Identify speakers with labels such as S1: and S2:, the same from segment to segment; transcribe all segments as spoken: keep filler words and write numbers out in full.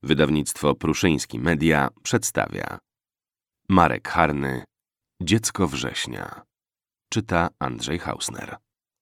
S1: Wydawnictwo Pruszyński Media przedstawia Marek Harny, Dziecko września. Czyta Andrzej Hausner.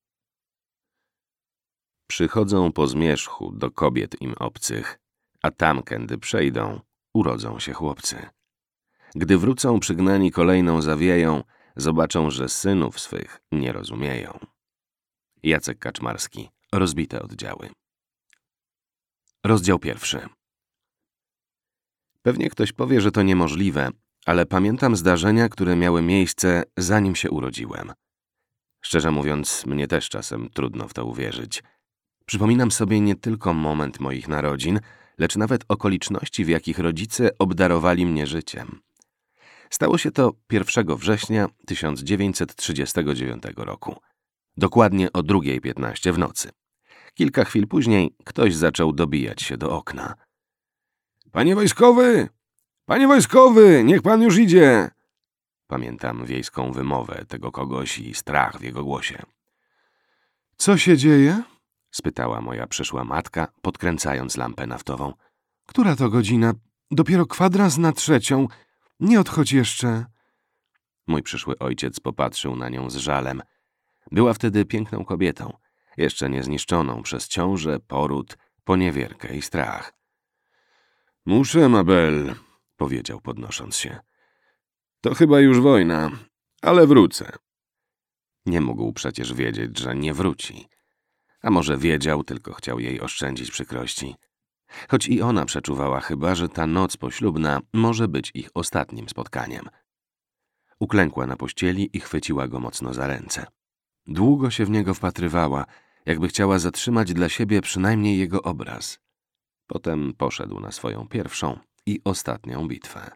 S1: Przychodzą po zmierzchu do kobiet im obcych, a tam, kędy przejdą, urodzą się chłopcy. Gdy wrócą przygnani kolejną zawieją, zobaczą, że synów swych nie rozumieją. Jacek Kaczmarski. Rozbite oddziały. Rozdział pierwszy. Pewnie ktoś powie, że to niemożliwe, ale pamiętam zdarzenia, które miały miejsce, zanim się urodziłem. Szczerze mówiąc, mnie też czasem trudno w to uwierzyć. Przypominam sobie nie tylko moment moich narodzin, lecz nawet okoliczności, w jakich rodzice obdarowali mnie życiem. Stało się to pierwszego września tysiąc dziewięćset trzydziestego dziewiątego roku. Dokładnie o drugiej piętnaście w nocy. Kilka chwil później ktoś zaczął dobijać się do okna. Panie wojskowy! Panie wojskowy! Niech pan już idzie! Pamiętam wiejską wymowę tego kogoś i strach w jego głosie. Co się dzieje? Spytała moja przyszła matka, podkręcając lampę naftową. Która to godzina? Dopiero kwadrans na trzecią. Nie odchodź jeszcze. Mój przyszły ojciec popatrzył na nią z żalem. Była wtedy piękną kobietą, jeszcze niezniszczoną przez ciążę, poród, poniewierkę i strach. Muszę, Mabel, powiedział podnosząc się. To chyba już wojna, ale wrócę. Nie mógł przecież wiedzieć, że nie wróci. A może wiedział, tylko chciał jej oszczędzić przykrości. Choć i ona przeczuwała chyba, że ta noc poślubna może być ich ostatnim spotkaniem. Uklękła na pościeli i chwyciła go mocno za ręce. Długo się w niego wpatrywała, jakby chciała zatrzymać dla siebie przynajmniej jego obraz. Potem poszedł na swoją pierwszą i ostatnią bitwę.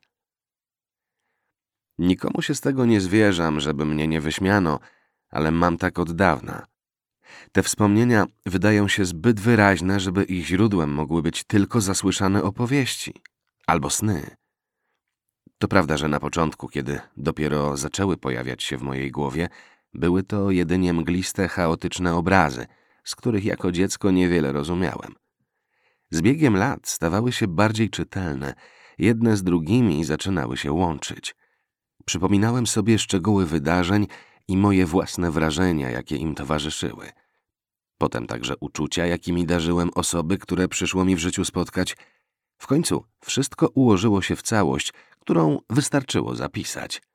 S1: Nikomu się z tego nie zwierzam, żeby mnie nie wyśmiano, ale mam tak od dawna. Te wspomnienia wydają się zbyt wyraźne, żeby ich źródłem mogły być tylko zasłyszane opowieści albo sny. To prawda, że na początku, kiedy dopiero zaczęły pojawiać się w mojej głowie, były to jedynie mgliste, chaotyczne obrazy, z których jako dziecko niewiele rozumiałem. Z biegiem lat stawały się bardziej czytelne, jedne z drugimi zaczynały się łączyć. Przypominałem sobie szczegóły wydarzeń i moje własne wrażenia, jakie im towarzyszyły. Potem także uczucia, jakimi darzyłem osoby, które przyszło mi w życiu spotkać. W końcu wszystko ułożyło się w całość, którą wystarczyło zapisać.